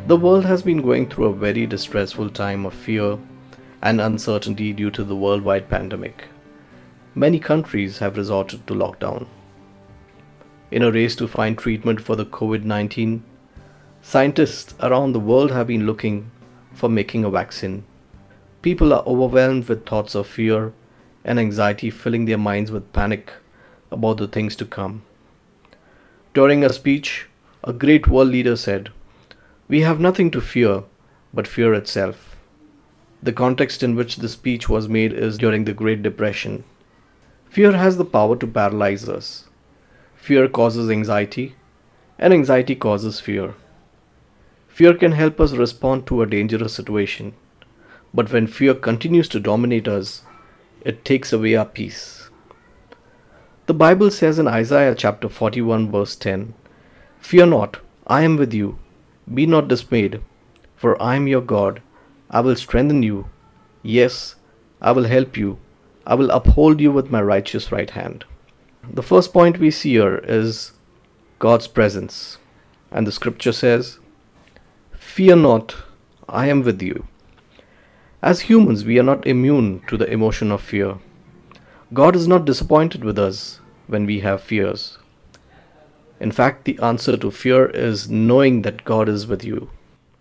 The world has been going through a very distressful time of fear and uncertainty due to the worldwide pandemic. Many countries have resorted to lockdown. In a race to find treatment for the COVID-19, scientists around the world have been looking for making a vaccine. People are overwhelmed with thoughts of fear and anxiety, filling their minds with panic about the things to come. During a speech, a great world leader said, "We have nothing to fear but fear itself." The context in which the speech was made is during the Great Depression. Fear has the power to paralyze us. Fear causes anxiety, and anxiety causes fear. Fear can help us respond to a dangerous situation, but when fear continues to dominate us, it takes away our peace. The Bible says in Isaiah chapter 41 verse 10, "Fear not, I am with you. Be not dismayed, for I am your God. I will strengthen you. Yes, I will help you. I will uphold you with my righteous right hand." The first point we see here is God's presence. And the scripture says, "Fear not, I am with you." As humans, we are not immune to the emotion of fear. God is not disappointed with us when we have fears. In fact, the answer to fear is knowing that God is with you.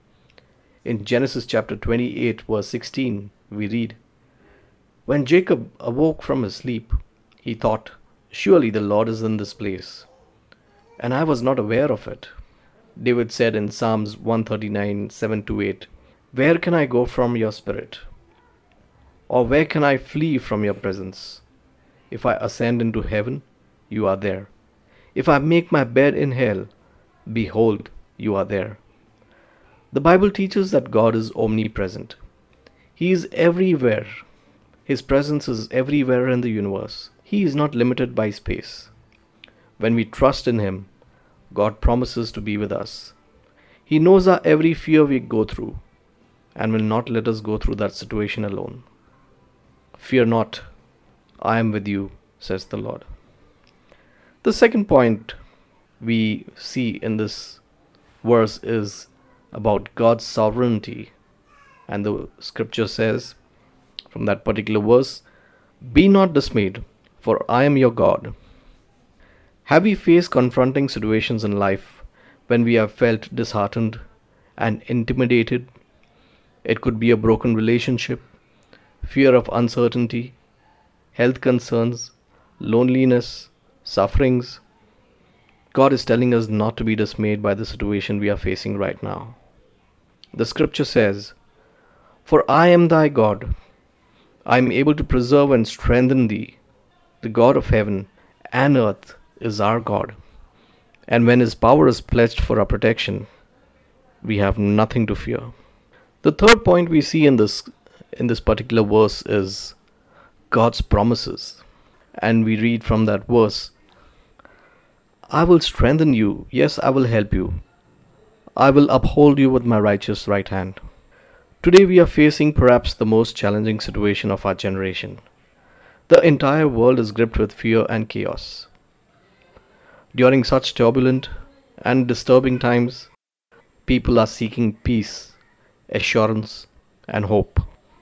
In Genesis chapter 28 verse 16, we read, "When Jacob awoke from his sleep, he thought, 'Surely the Lord is in this place, and I was not aware of it.'" David said in Psalms 139, 7-8, "Where can I go from your spirit? Or where can I flee from your presence? If I ascend into heaven, you are there. If I make my bed in hell, behold, you are there." The Bible teaches that God is omnipresent. He is everywhere. His presence is everywhere in the universe. He is not limited by space. When we trust in Him, God promises to be with us. He knows our every fear we go through and will not let us go through that situation alone. "Fear not, I am with you," says the Lord. The second point we see in this verse is about God's sovereignty. And the scripture says from that particular verse, "Be not dismayed, for I am your God." Have we faced confronting situations in life when we have felt disheartened and intimidated? It could be a broken relationship, fear of uncertainty, health concerns, loneliness, sufferings. God is telling us not to be dismayed by the situation we are facing right now. The scripture says, "For I am thy God. I am able to preserve and strengthen thee. The God of heaven and earth is our God. And when His power is pledged for our protection, we have nothing to fear." The third point we see in this particular verse is God's promises. And we read from that verse, "I will strengthen you. Yes, I will help you. I will uphold you with my righteous right hand." Today we are facing perhaps the most challenging situation of our generation. The entire world is gripped with fear and chaos. During such turbulent and disturbing times, people are seeking peace, assurance, and hope.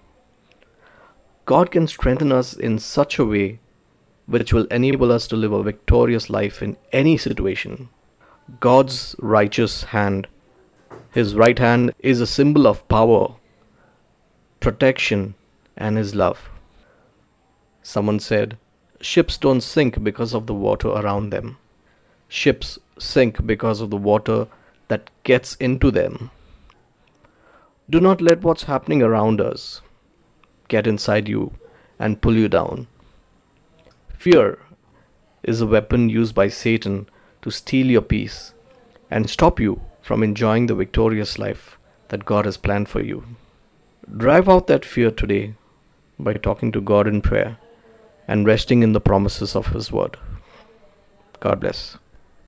God can strengthen us in such a way which will enable us to live a victorious life in any situation. God's righteous hand, His right hand, is a symbol of power, protection, and His love. Someone said, "Ships don't sink because of the water around them. Ships sink because of the water that gets into them." Do not let what's happening around us get inside you and pull you down. Fear is a weapon used by Satan to steal your peace and stop you from enjoying the victorious life that God has planned for you. Drive out that fear today by talking to God in prayer and resting in the promises of His word. God bless.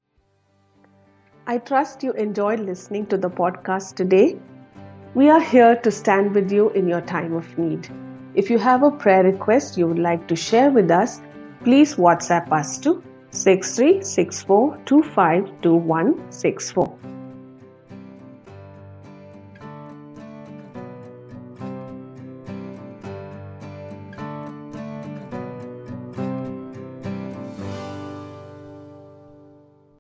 I trust you enjoyed listening to the podcast today. We are here to stand with you in your time of need. If you have a prayer request you would like to share with us, please WhatsApp us to 6364252164.